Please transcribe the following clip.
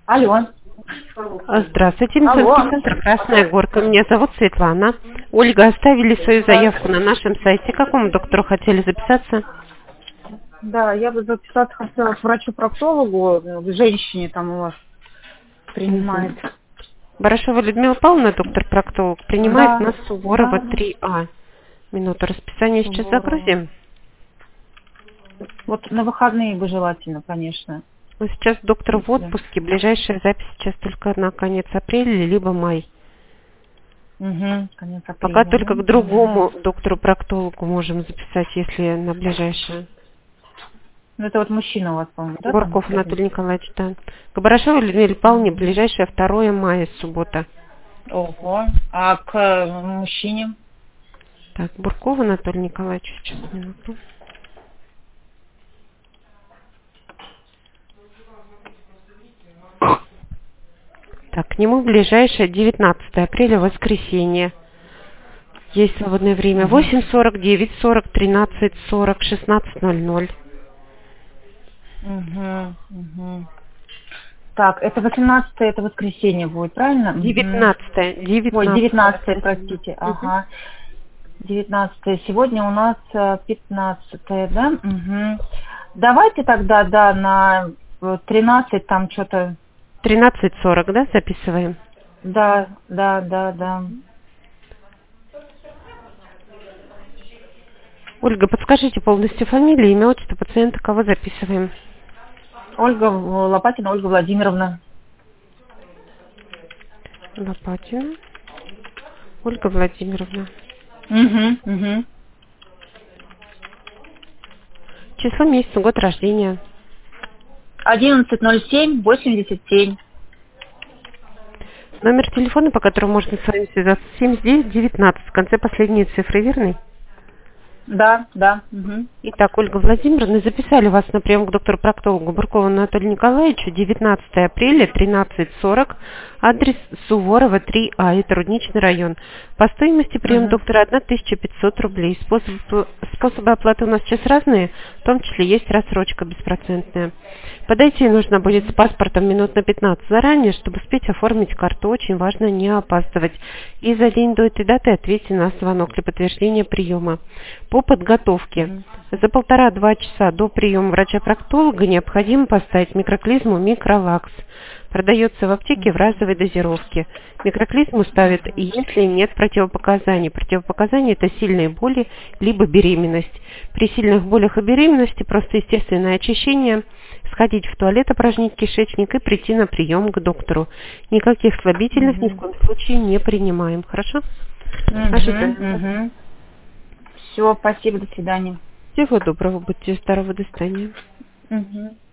Алло. Здравствуйте, Алло. медицинский центр «Красная Горка». Меня зовут Светлана. Ольга, оставили свою заявку на нашем сайте. К какому доктору хотели записаться? Да, я бы записаться хотела к врачу-проктологу, к женщине там у вас принимает. Барашова Людмила Павловна, доктор-проктолог, принимает Да, на Суворова да. 3А. Минуту расписания сейчас Суворова. загрузим. Вот на выходные бы желательно, конечно. Но сейчас доктор в Если. отпуске. Ближайшая запись сейчас только на конец апреля, либо май. Угу, конец Пока апреля, только к да? Угу. другому доктору-проктологу можем записать, если на ближайшее. Ну, это вот мужчина у вас, по-моему, да, там? Бурков Анатолий Николаевич, да. К Барашовой Людмиле Павловне ближайшее 2 мая, суббота. Ого. А к мужчине? Так, Бурков Анатолий Николаевич, сейчас, минуту. Так, к нему ближайшее 19 апреля, воскресенье. Есть свободное время. 8:40, 9:40, 13:40, 16:00. Угу, угу. Так, это 18-е, это воскресенье будет, правильно? 19, Ой, 19. 19-е, простите. Ага. 19-е. Сегодня у нас 15-е, да? Угу. Давайте тогда, да, на 13 там что-то. 13:40, да, записываем? Да, да, да, да. Ольга, подскажите полностью фамилию, имя, отчество пациента, кого записываем? Ольга Лопатина Ольга Владимировна. Лопатина Ольга Владимировна. Угу, угу. Число, месяц, год рождения. 11:07:87. Номер телефона, по которому можно с вами связаться, 7919. В конце последние цифры, верны? Да, да. Угу. Итак, Ольга Владимировна, записали вас на прием к доктору-проктологу Буркову Анатолию Николаевичу 19 апреля, 13:40, адрес Суворова, 3А, это Рудничный район. По стоимости прием Угу. доктора 1500 рублей. Способы оплаты у нас сейчас разные, в том числе есть рассрочка беспроцентная. Подойти нужно будет с паспортом минут на 15 заранее, чтобы успеть оформить карту. Очень важно не опаздывать. И за день до этой даты ответьте на звонок для подтверждения приема. По подготовке. За 1,5-2 часа до приема врача-проктолога необходимо поставить микроклизму Микролакс. Продается в аптеке в разовой дозировке. Микроклизму ставят, если нет противопоказаний. Противопоказания – это сильные боли, либо беременность. При сильных болях и беременности просто естественное очищение, сходить в туалет, опорожнить кишечник и прийти на прием к доктору. Никаких слабительных ни в коем случае не принимаем. Хорошо? Угу. Все, спасибо, до свидания. Всего доброго, будьте здоровы, до свидания. Угу.